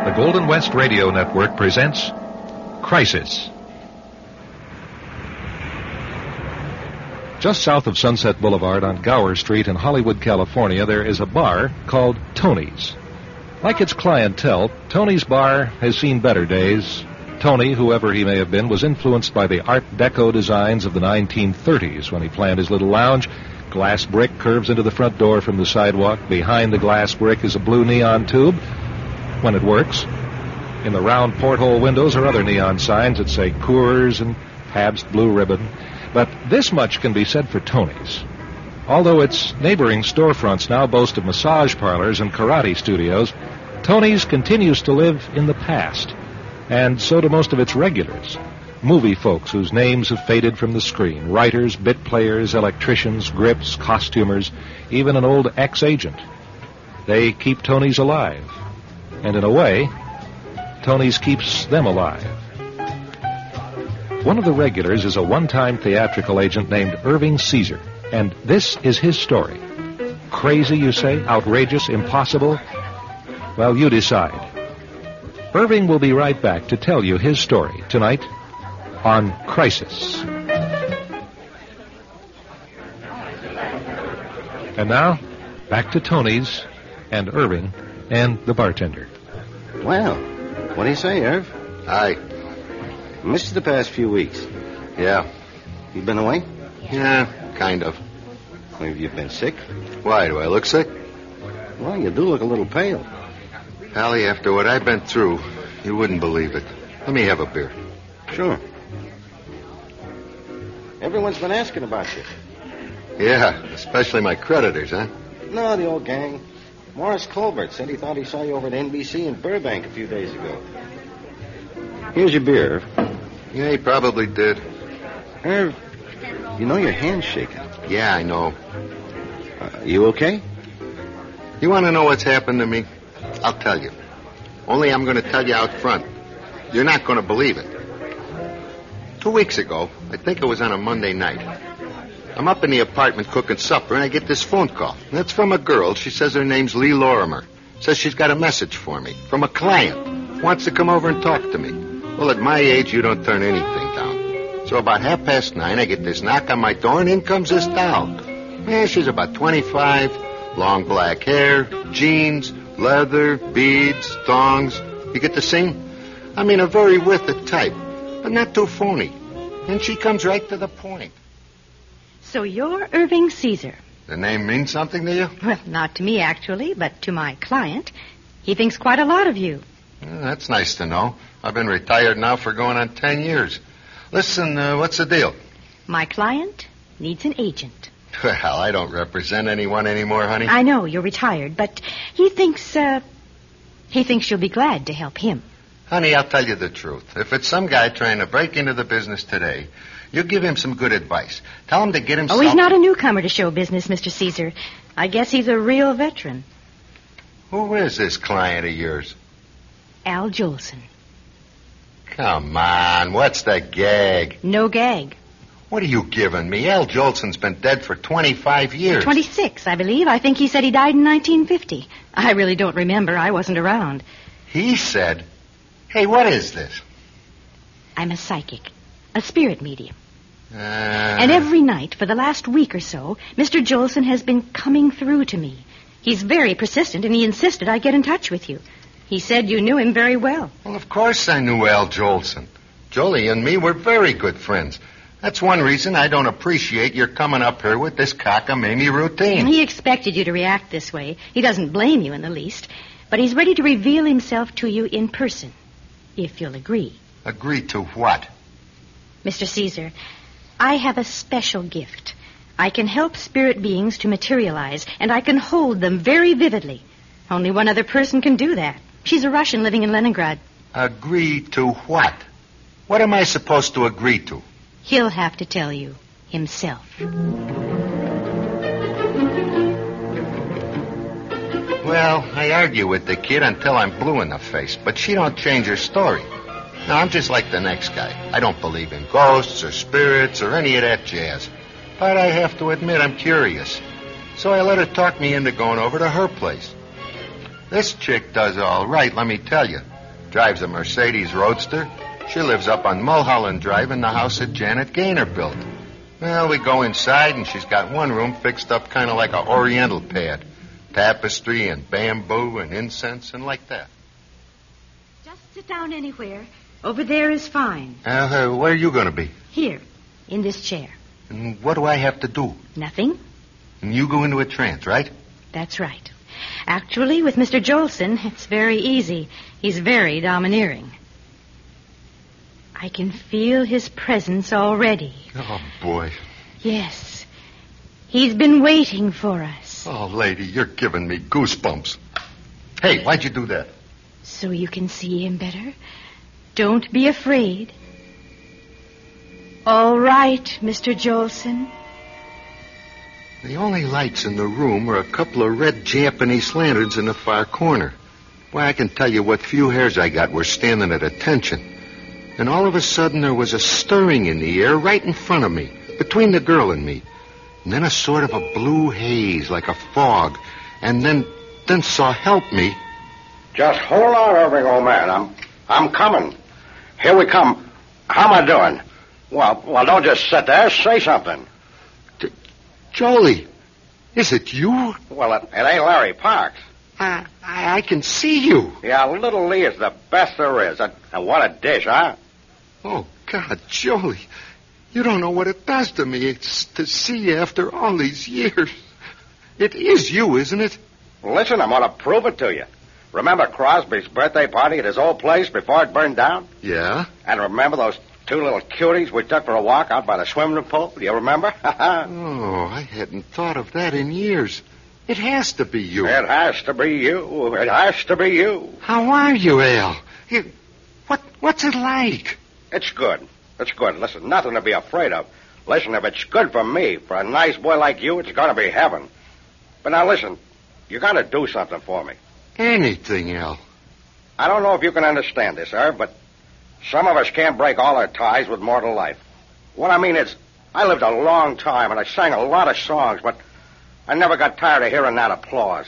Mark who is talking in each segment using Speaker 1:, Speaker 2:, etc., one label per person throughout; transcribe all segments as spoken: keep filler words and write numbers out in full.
Speaker 1: The Golden West Radio Network presents Crisis. Just south of Sunset Boulevard on Gower Street in Hollywood, California, there is a bar called Tony's. Like its clientele, Tony's Bar has seen better days. Tony, whoever he may have been, was influenced by the Art Deco designs of the nineteen thirties when he planned his little lounge. Glass brick curves into the front door from the sidewalk. Behind the glass brick is a blue neon tube, when it works. In the round porthole windows are other neon signs that say Coors and Pabst Blue Ribbon. But this much can be said for Tony's. Although its neighboring storefronts now boast of massage parlors and karate studios, Tony's continues to live in the past. And so do most of its regulars. Movie folks whose names have faded from the screen. Writers, bit players, electricians, grips, costumers, even an old ex-agent. They keep Tony's alive. And in a way, Tony's keeps them alive. One of the regulars is a one-time theatrical agent named Irving Caesar. And this is his story. Crazy, you say? Outrageous? Impossible? Well, you decide. Irving will be right back to tell you his story tonight on Crisis. And now, back to Tony's and Irving and the bartender.
Speaker 2: Well, what do you say, Irv?
Speaker 3: Hi.
Speaker 2: Missed you the past few weeks.
Speaker 3: Yeah.
Speaker 2: You been away?
Speaker 3: Yeah, kind of.
Speaker 2: Well, have you been sick?
Speaker 3: Why, do I look sick?
Speaker 2: Well, you do look a little pale.
Speaker 3: Allie, after what I've been through, you wouldn't believe it. Let me have a beer.
Speaker 2: Sure. Everyone's been asking about you.
Speaker 3: Yeah, especially my creditors, huh?
Speaker 2: No, the old gang. Morris Colbert said he thought he saw you over at N B C in Burbank a few days ago. Here's your beer, Irv.
Speaker 3: Yeah, he probably did.
Speaker 2: Irv, you know your hand's shaking.
Speaker 3: Yeah, I know.
Speaker 2: Uh, you okay?
Speaker 3: You want to know what's happened to me? I'll tell you. Only I'm going to tell you out front. You're not going to believe it. Two weeks ago, I think it was on a Monday night, I'm up in the apartment cooking supper, and I get this phone call. And it's from a girl. She says her name's Lee Lorimer. Says she's got a message for me from a client. Wants to come over and talk to me. Well, at my age, you don't turn anything down. So about half past nine, I get this knock on my door, and in comes this doll. Yeah, she's about twenty-five, long black hair, jeans, leather, beads, thongs. You get the scene? I mean, a very with it type, but not too phony. And she comes right to the point.
Speaker 4: So you're Irving Caesar.
Speaker 3: The name means something to you?
Speaker 4: Well, not to me, actually, but to my client. He thinks quite a lot of you.
Speaker 3: Well, that's nice to know. I've been retired now for going on ten years. Listen, uh, what's the deal?
Speaker 4: My client needs an agent.
Speaker 3: Well, I don't represent anyone anymore, honey.
Speaker 4: I know you're retired, but he thinks, uh, he thinks you'll be glad to help him.
Speaker 3: Honey, I'll tell you the truth. If it's some guy trying to break into the business today, you give him some good advice. Tell him to get himself...
Speaker 4: Oh, he's not a newcomer to show business, Mister Caesar. I guess he's a real veteran.
Speaker 3: Who is this client of yours?
Speaker 4: Al Jolson.
Speaker 3: Come on, what's the gag?
Speaker 4: No gag.
Speaker 3: What are you giving me? Al Jolson's been dead for twenty-five years.
Speaker 4: twenty-six, I believe. I think he said he died in nineteen fifty. I really don't remember. I wasn't around.
Speaker 3: He said... Hey, what is this?
Speaker 4: I'm a psychic, a spirit medium.
Speaker 3: Uh...
Speaker 4: And every night for the last week or so, Mister Jolson has been coming through to me. He's very persistent, and he insisted I get in touch with you. He said you knew him very well.
Speaker 3: Well, of course I knew Al Jolson. Jolie and me were very good friends. That's one reason I don't appreciate your coming up here with this cockamamie routine.
Speaker 4: He expected you to react this way. He doesn't blame you in the least. But he's ready to reveal himself to you in person, if you'll agree.
Speaker 3: Agree to what?
Speaker 4: Mister Caesar, I have a special gift. I can help spirit beings to materialize, and I can hold them very vividly. Only one other person can do that. She's a Russian living in Leningrad.
Speaker 3: Agree to what? What am I supposed to agree to?
Speaker 4: He'll have to tell you himself.
Speaker 3: Well, I argue with the kid until I'm blue in the face, but she don't change her story. Now, I'm just like the next guy. I don't believe in ghosts or spirits or any of that jazz. But I have to admit I'm curious. So I let her talk me into going over to her place. This chick does all right, let me tell you. Drives a Mercedes Roadster. She lives up on Mulholland Drive in the house that Janet Gaynor built. Well, we go inside, and she's got one room fixed up kind of like an oriental pad. Tapestry and bamboo and incense and like that.
Speaker 4: Just sit down anywhere. Over there is fine.
Speaker 3: Uh, uh, where are you going to be?
Speaker 4: Here, in this chair.
Speaker 3: And what do I have to do?
Speaker 4: Nothing.
Speaker 3: And you go into a trance, right?
Speaker 4: That's right. Actually, with Mister Jolson, it's very easy. He's very domineering. I can feel his presence already.
Speaker 3: Oh, boy.
Speaker 4: Yes. He's been waiting for us.
Speaker 3: Oh, lady, you're giving me goosebumps. Hey, why'd you do that?
Speaker 4: So you can see him better. Don't be afraid. All right, Mister Jolson.
Speaker 3: The only lights in the room are a couple of red Japanese lanterns in the far corner. Why, I can tell you what few hairs I got were standing at attention. And all of a sudden there was a stirring in the air right in front of me, between the girl and me. And then a sort of a blue haze, like a fog. And then, then saw help me.
Speaker 2: Just hold on, Irving, old man. I'm, I'm coming. Here we come. How am I doing? Well, well, don't just sit there. Say something.
Speaker 3: D- Jolie, is it you?
Speaker 2: Well, it, it ain't Larry Parks.
Speaker 3: I, I, I can see you.
Speaker 2: Yeah, little Lee is the best there is. And, and what a dish, huh?
Speaker 3: Oh, God, Jolie. You don't know what it does to me. It's to see you after all these years. It is you, isn't it?
Speaker 2: Listen, I'm going to prove it to you. Remember Crosby's birthday party at his old place before it burned down?
Speaker 3: Yeah?
Speaker 2: And remember those two little cuties we took for a walk out by the swimming pool? Do you remember?
Speaker 3: Oh, I hadn't thought of that in years. It has to be you.
Speaker 2: It has to be you. It has to be you.
Speaker 3: How are you, Al? You, what, what's it like?
Speaker 2: It's good. It's good. Listen, nothing to be afraid of. Listen, if it's good for me, for a nice boy like you, it's going to be heaven. But now listen, you got to do something for me.
Speaker 3: Anything, Al.
Speaker 2: I don't know if you can understand this, Irv, but some of us can't break all our ties with mortal life. What I mean is, I lived a long time, and I sang a lot of songs, but I never got tired of hearing that applause.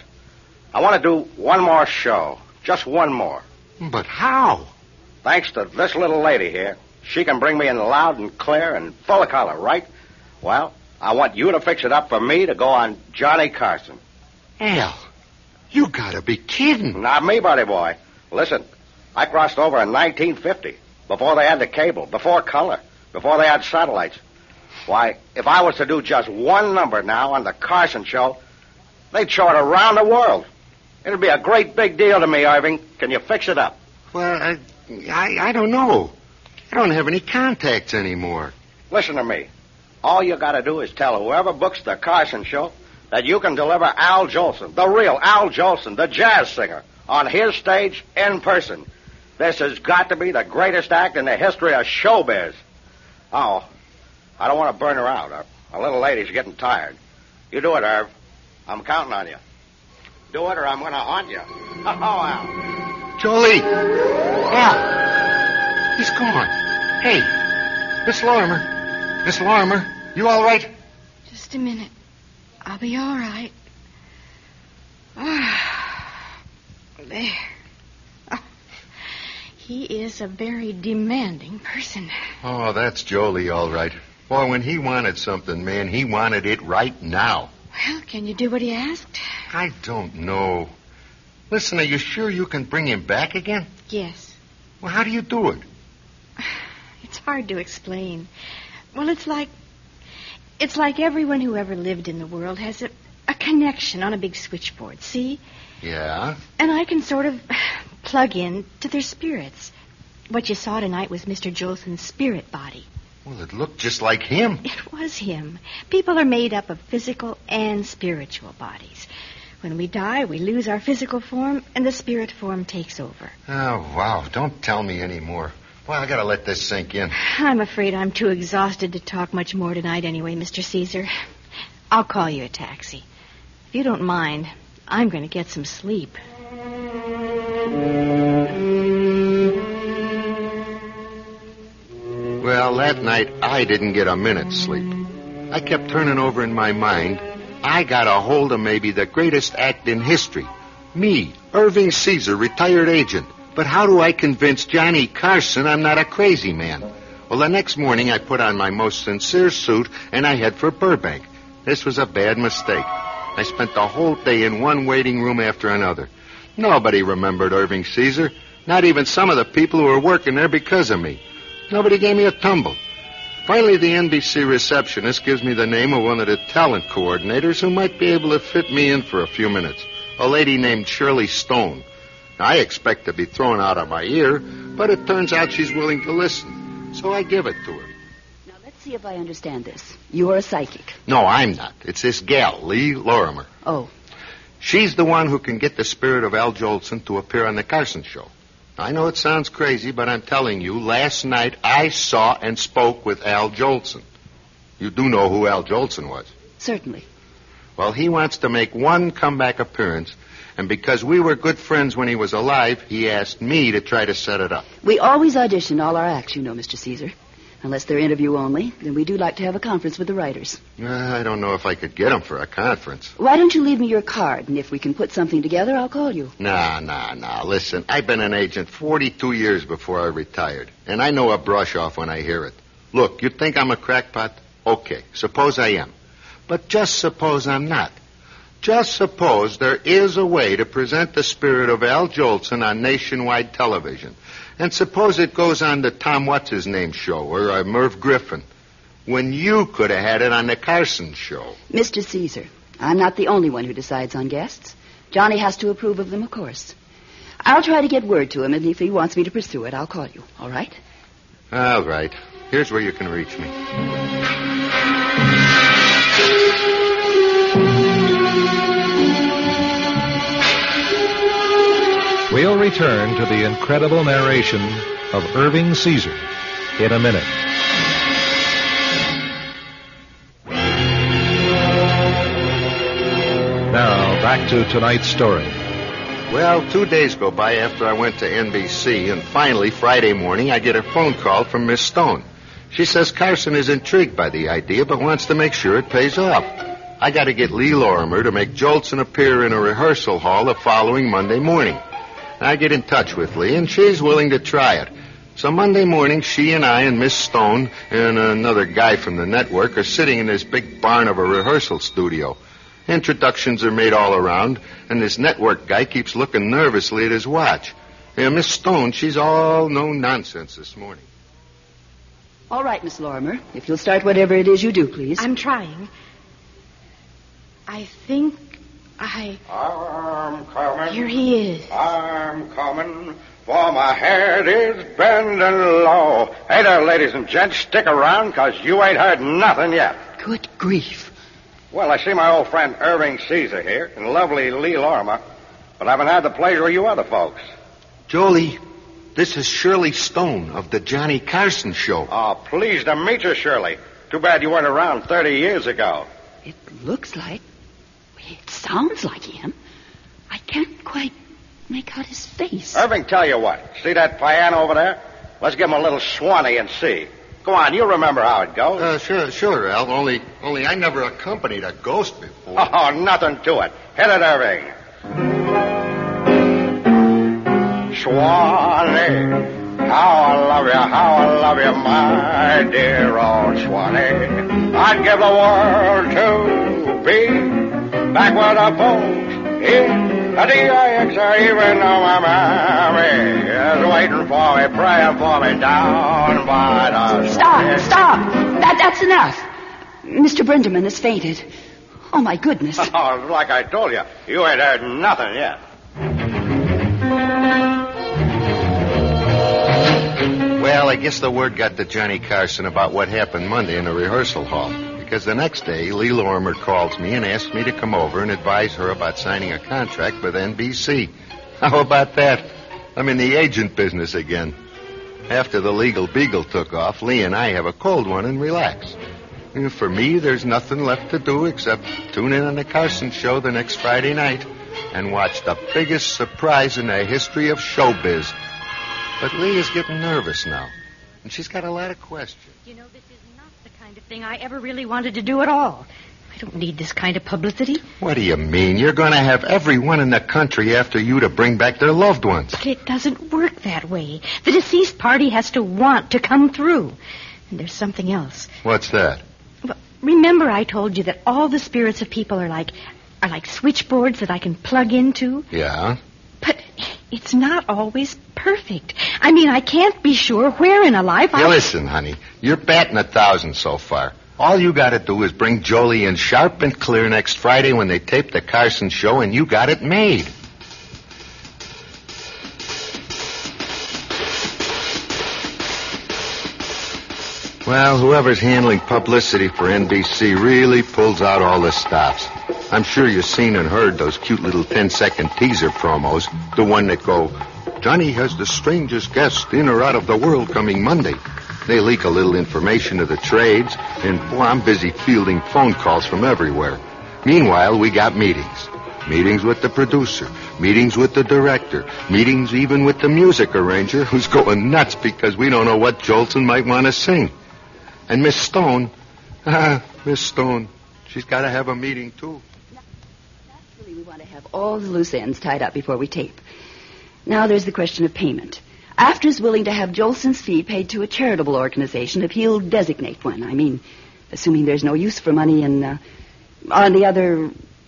Speaker 2: I want to do one more show. Just one more.
Speaker 3: But how?
Speaker 2: Thanks to this little lady here. She can bring me in loud and clear and full of color, right? Well, I want you to fix it up for me to go on Johnny Carson.
Speaker 3: Al, you gotta be kidding.
Speaker 2: Not me, buddy boy. Listen, I crossed over in nineteen fifty, before they had the cable, before color, before they had satellites. Why, if I was to do just one number now on the Carson show, they'd show it around the world. It'd be a great big deal to me, Irving. Can you fix it up?
Speaker 3: Well, I, I, I don't know. I don't have any contacts anymore.
Speaker 2: Listen to me. All you got to do is tell whoever books the Carson show that you can deliver Al Jolson, the real Al Jolson, the jazz singer, on his stage in person. This has got to be the greatest act in the history of showbiz. Oh, I don't want to burn her out. Our, our little lady's getting tired. You do it, Irv. I'm counting on you. Do it or I'm going to haunt you. Oh, Al.
Speaker 3: Jolie! Al! He's gone. Hey, Miss Lorimer. Miss Lorimer, you all right?
Speaker 4: Just a minute. I'll be all right. Ah, there. Oh, he is a very demanding person.
Speaker 3: Oh, that's Jolie, all right. Boy, when he wanted something, man, he wanted it right now.
Speaker 4: Well, can you do what he asked?
Speaker 3: I don't know. Listen, are you sure you can bring him back again?
Speaker 4: Yes.
Speaker 3: Well, how do you do it?
Speaker 4: It's hard to explain. Well, it's like... It's like everyone who ever lived in the world has a, a connection on a big switchboard, see?
Speaker 3: Yeah?
Speaker 4: And I can sort of plug in to their spirits. What you saw tonight was Mister Jolson's spirit body.
Speaker 3: Well, it looked just like him.
Speaker 4: It was him. People are made up of physical and spiritual bodies. When we die, we lose our physical form, and the spirit form takes over.
Speaker 3: Oh, wow. Don't tell me any more. Well, I gotta let this sink in.
Speaker 4: I'm afraid I'm too exhausted to talk much more tonight anyway, Mister Caesar. I'll call you a taxi. If you don't mind, I'm going to get some sleep.
Speaker 3: Well, that night, I didn't get a minute's sleep. I kept turning over in my mind, I got a hold of maybe the greatest act in history. Me, Irving Caesar, retired agent, But how do I convince Johnny Carson I'm not a crazy man? Well, the next morning I put on my most sincere suit and I head for Burbank. This was a bad mistake. I spent the whole day in one waiting room after another. Nobody remembered Irving Caesar, not even some of the people who were working there because of me. Nobody gave me a tumble. Finally, the N B C receptionist gives me the name of one of the talent coordinators who might be able to fit me in for a few minutes, a lady named Shirley Stone. Now, I expect to be thrown out of my ear, but it turns out she's willing to listen, so I give it to her.
Speaker 5: Now, let's see if I understand this. You are a psychic.
Speaker 3: No, I'm not. It's this gal, Lee Lorimer.
Speaker 5: Oh.
Speaker 3: She's the one who can get the spirit of Al Jolson to appear on the Carson Show. I know it sounds crazy, but I'm telling you, last night I saw and spoke with Al Jolson. You do know who Al Jolson was?
Speaker 5: Certainly.
Speaker 3: Well, he wants to make one comeback appearance, and because we were good friends when he was alive, he asked me to try to set it up.
Speaker 5: We always audition all our acts, you know, Mister Caesar. Unless they're interview only, then we do like to have a conference with the writers.
Speaker 3: Uh, I don't know if I could get them for a conference.
Speaker 5: Why don't you leave me your card, and if we can put something together, I'll call you.
Speaker 3: Nah, nah, nah. Listen, I've been an agent forty-two years before I retired, and I know a brush off when I hear it. Look, you think I'm a crackpot? Okay, suppose I am. But just suppose I'm not. Just suppose there is a way to present the spirit of Al Jolson on nationwide television. And suppose it goes on the Tom What's-His-Name show or uh, Merv Griffin, when you could have had it on the Carson Show.
Speaker 5: Mister Caesar, I'm not the only one who decides on guests. Johnny has to approve of them, of course. I'll try to get word to him, and if he wants me to pursue it, I'll call you. All right?
Speaker 3: All right. Here's where you can reach me.
Speaker 1: We'll return to the incredible narration of Irving Caesar in a minute. Now, back to tonight's story.
Speaker 3: Well, two days go by after I went to N B C, and finally, Friday morning, I get a phone call from Miss Stone. She says Carson is intrigued by the idea, but wants to make sure it pays off. I got to get Lee Lorimer to make Jolson appear in a rehearsal hall the following Monday morning. I get in touch with Lee, and she's willing to try it. So Monday morning, she and I and Miss Stone and another guy from the network are sitting in this big barn of a rehearsal studio. Introductions are made all around, and this network guy keeps looking nervously at his watch. Yeah, Miss Stone, she's all no nonsense this morning.
Speaker 5: All right, Miss Lorimer. If you'll start whatever it is you do, please.
Speaker 4: I'm trying. I think I...
Speaker 2: I'm coming.
Speaker 4: Here he is.
Speaker 2: I'm coming, for my head is bending low. Hey there, ladies and gents, stick around, because you ain't heard nothing yet.
Speaker 5: Good grief.
Speaker 2: Well, I see my old friend Irving Caesar here, and lovely Lee Lorimer, but I haven't had the pleasure of you other folks.
Speaker 3: Jolie, this is Shirley Stone of the Johnny Carson Show.
Speaker 2: Oh, pleased to meet you, Shirley. Too bad you weren't around thirty years ago.
Speaker 5: It looks like... It sounds like him. I can't quite make out his face.
Speaker 2: Irving, tell you what. See that piano over there? Let's give him a little swanee and see. Go on, you remember how it goes.
Speaker 3: Uh, sure, sure, Al. Only, only I never accompanied a ghost before.
Speaker 2: Oh, nothing to it. Hit it, Irving. Swanee, how I love you, how I love you, my dear old Swanee. I'd give the world to be back where the folks in the D I X are, even though my mammy is waiting for me, praying for me down by the...
Speaker 5: Stop, stop! That, that's enough. Mister Brinderman has fainted. Oh, my goodness.
Speaker 2: Oh, like I told you, you ain't heard nothing yet.
Speaker 3: Well, I guess the word got to Johnny Carson about what happened Monday in the rehearsal hall. Because the next day, Lee Lorimer calls me and asks me to come over and advise her about signing a contract with N B C. How about that? I'm in the agent business again. After the legal beagle took off, Lee and I have a cold one and relax. And for me, there's nothing left to do except tune in on the Carson Show the next Friday night and watch the biggest surprise in the history of showbiz. But Lee is getting nervous now, and she's got a lot of questions.
Speaker 4: You know, this is not the kind of thing I ever really wanted to do at all. I don't need this kind of publicity.
Speaker 3: What do you mean? You're going to have everyone in the country after you to bring back their loved ones.
Speaker 4: But it doesn't work that way. The deceased party has to want to come through. And there's something else.
Speaker 3: What's that?
Speaker 4: Well, remember I told you that all the spirits of people are like are like switchboards that I can plug into?
Speaker 3: Yeah?
Speaker 4: But it's not always perfect. I mean, I can't be sure where in a life
Speaker 3: Hey,
Speaker 4: I...
Speaker 3: listen, honey. You're batting a thousand so far. All you got to do is bring Jolie in sharp and clear next Friday when they tape the Carson show, and you got it made. Well, whoever's handling publicity for N B C really pulls out all the stops. I'm sure you've seen and heard those cute little ten-second teaser promos. The one that go, Johnny has the strangest guest in or out of the world coming Monday. They leak a little information to the trades, and boy, I'm busy fielding phone calls from everywhere. Meanwhile, we got meetings. Meetings with the producer, meetings with the director, meetings even with the music arranger who's going nuts because we don't know what Jolson might want to sing. And Miss Stone, ah, Miss Stone, she's got to have a meeting, too.
Speaker 5: Naturally, we want to have all the loose ends tied up before we tape. Now there's the question of payment. AFTRA's willing to have Jolson's fee paid to a charitable organization if he'll designate one. I mean, assuming there's no use for money in, uh, on the other...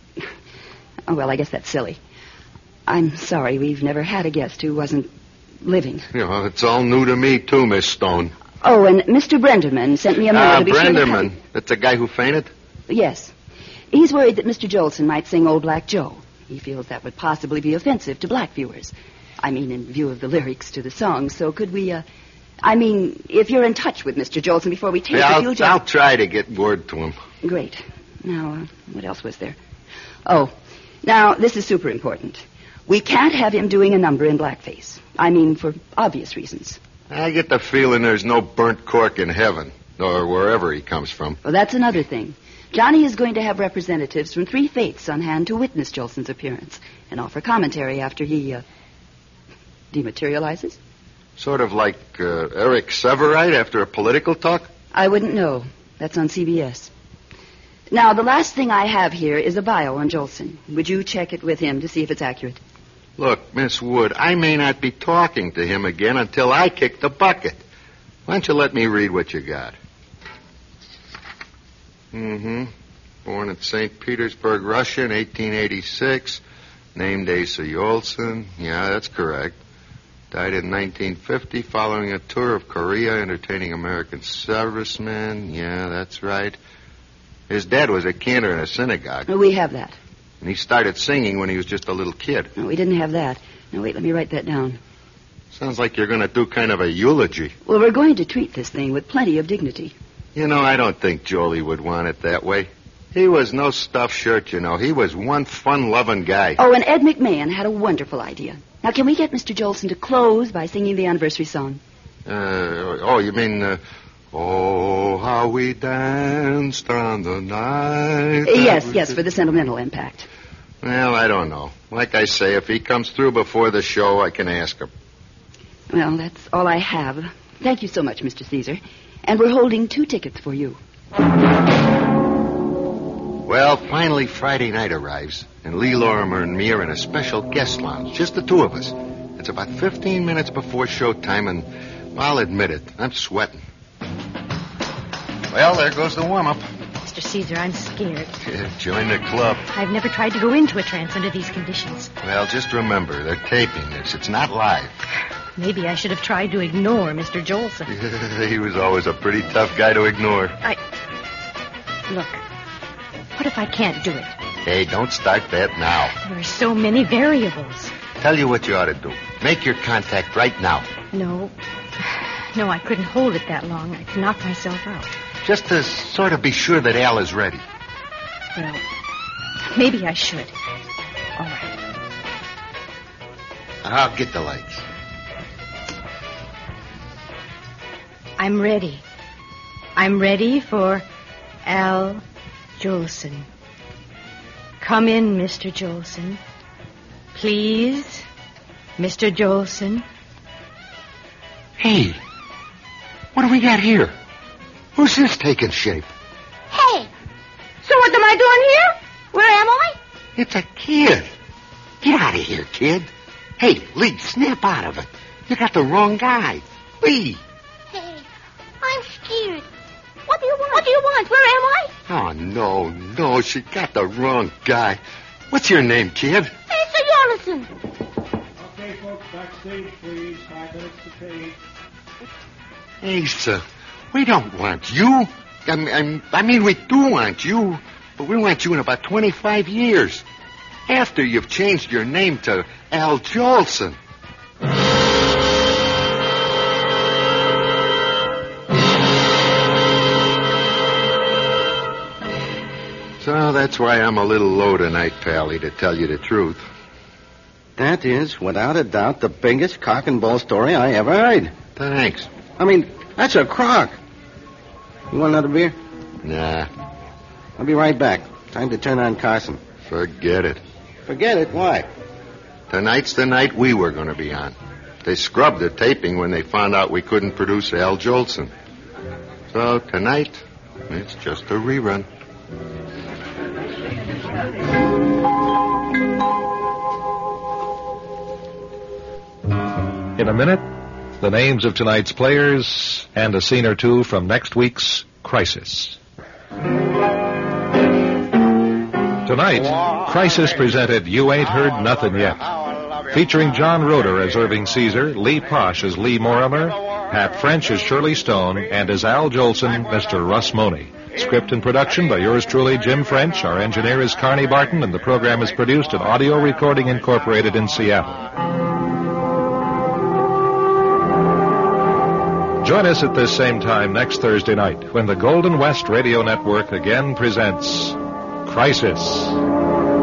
Speaker 5: Oh, well, I guess that's silly. I'm sorry, we've never had a guest who wasn't living.
Speaker 3: You know, it's all new to me, too, Miss Stone.
Speaker 5: Oh, and Mister Brenderman sent me a memo
Speaker 3: Ah,
Speaker 5: to be sure to
Speaker 3: Brenderman.
Speaker 5: have...
Speaker 3: That's the guy who fainted?
Speaker 5: Yes. He's worried that Mister Jolson might sing Old Black Joe. He feels that would possibly be offensive to black viewers. I mean, in view of the lyrics to the song. So could we, uh... I mean, if you're in touch with Mister Jolson before we tape
Speaker 3: Yeah,
Speaker 5: it,
Speaker 3: I'll,
Speaker 5: you'll just...
Speaker 3: I'll try to get word to him.
Speaker 5: Great. Now, uh, what else was there? Oh, now, this is super important. We can't have him doing a number in blackface. I mean, for obvious reasons.
Speaker 3: I get the feeling there's no burnt cork in heaven, or wherever he comes from.
Speaker 5: Well, that's another thing. Johnny is going to have representatives from three faiths on hand to witness Jolson's appearance and offer commentary after he, uh, dematerializes.
Speaker 3: Sort of like uh, Eric Severite after a political talk?
Speaker 5: I wouldn't know. That's on C B S. Now, the last thing I have here is a bio on Jolson. Would you check it with him to see if it's accurate?
Speaker 3: Look, Miss Wood, I may not be talking to him again until I kick the bucket. Why don't you let me read what you got? Mm-hmm. Born in Saint Petersburg, Russia in eighteen eighty-six. Named Asa Jolson. Yeah, that's correct. Died in nineteen fifty following a tour of Korea entertaining American servicemen. Yeah, that's right. His dad was a cantor in a synagogue.
Speaker 5: No, we have that.
Speaker 3: And he started singing when he was just a little kid.
Speaker 5: No, we didn't have that. Now, wait, let me write that down.
Speaker 3: Sounds like you're going to do kind of a eulogy.
Speaker 5: Well, we're going to treat this thing with plenty of dignity.
Speaker 3: You know, I don't think Jolie would want it that way. He was no stuffed shirt, you know. He was one fun-loving guy.
Speaker 5: Oh, and Ed McMahon had a wonderful idea. Now, can we get Mister Jolson to close by singing the anniversary song?
Speaker 3: Uh, oh, you mean, uh, oh, how we danced on the night.
Speaker 5: Uh, yes, yes, for the sentimental impact.
Speaker 3: Well, I don't know. Like I say, if he comes through before the show, I can ask him.
Speaker 5: Well, that's all I have. Thank you so much, Mister Caesar. And we're holding two tickets for you.
Speaker 3: Well, finally Friday night arrives, and Lee Lorimer and me are in a special guest lounge, just the two of us. It's about fifteen minutes before showtime, and I'll admit it, I'm sweating. Well, there goes the warm-up.
Speaker 4: Mister Caesar, I'm scared.
Speaker 3: Yeah, join the club.
Speaker 4: I've never tried to go into a trance under these conditions.
Speaker 3: Well, just remember, they're taping this. It's not live.
Speaker 4: Maybe I should have tried to ignore Mister Jolson.
Speaker 3: He was always a pretty tough guy to ignore.
Speaker 4: I... Look, what if I can't do it?
Speaker 3: Hey, don't start that now.
Speaker 4: There are so many variables.
Speaker 3: Tell you what you ought to do. Make your contact right now.
Speaker 4: No. No, I couldn't hold it that long. I'd knock myself out.
Speaker 3: Just to sort of be sure that Al is ready.
Speaker 4: Well, maybe I should. All right.
Speaker 3: I'll get the lights.
Speaker 4: I'm ready. I'm ready for Al Jolson. Come in, Mister Jolson. Please, Mister Jolson.
Speaker 3: Hey, what do we got here? Who's this taking shape?
Speaker 6: Hey, so what am I I doing here? Where am I?
Speaker 3: It's a kid. Get out of here, kid. Hey, Lee, snap out of it. You got the wrong guy. Lee.
Speaker 6: Hey, I'm scared. What do you want? What do you want? Where am I?
Speaker 3: Oh, no, no, she got the wrong guy. What's your name, kid?
Speaker 6: It's a Jonathan.
Speaker 7: Okay, folks, backstage, please. Five minutes to tape.
Speaker 3: Asa, we don't want you. I mean, I mean, we do want you, but we want you in about twenty-five years. After you've changed your name to Al Jolson. So that's why I'm a little low tonight, Pally, to tell you the truth.
Speaker 2: That is, without a doubt, the biggest cock and bull story I ever heard.
Speaker 3: Thanks.
Speaker 2: I mean, that's a crock. You want another beer?
Speaker 3: Nah,
Speaker 2: I'll be right back. Time to turn on Carson.
Speaker 3: forget it.
Speaker 2: Forget it. Why?
Speaker 3: Tonight's the night we were going to be on. They scrubbed the taping when they found out we couldn't produce Al Jolson. So tonight, it's just a rerun.
Speaker 1: In a minute, the names of tonight's players and a scene or two from next week's Crisis. Tonight, Crisis presented You Ain't Heard Nothing Yet, featuring John Roeder as Irving Caesar, Lee Posh as Lee Morimer, Pat French as Shirley Stone, and as Al Jolson, Mister Russ Money. Script and production by yours truly, Jim French. Our engineer is Carney Barton, and the program is produced at Audio Recording Incorporated in Seattle. Join us at this same time next Thursday night when the Golden West Radio Network again presents Crisis.